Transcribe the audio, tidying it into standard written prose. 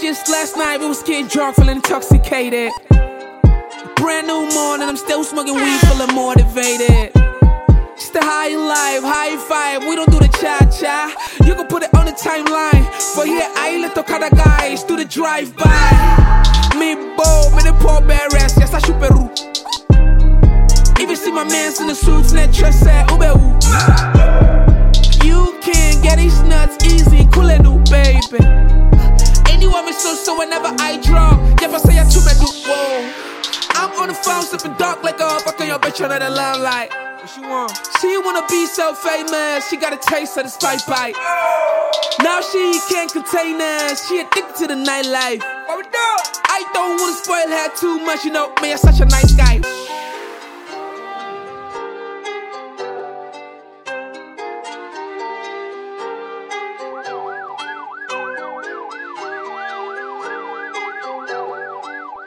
just last night, we was getting drunk, feeling intoxicated. Brand new morning, I'm still smoking weed, feeling motivated. It's the high life, high five, we don't do the cha-cha. You can put it on the timeline. For here, I let the cada guys do the drive-by. Me bold, me the poor bearers, yes I shoot Peru. Even see my mans in the suits, net dress at Ube. You can get these nuts easy, cool and new, baby. Anyone me so whenever I drop, yeah, I say I too many. Whoa, I'm on the phone sipping dark like a fucking your bitch under the limelight. What she want? She wanna be so famous, she got a taste of the spice bite. Now she can't contain us, she addicted to the nightlife. I don't wanna spoil her too much, you know me, I'm such a nice guy.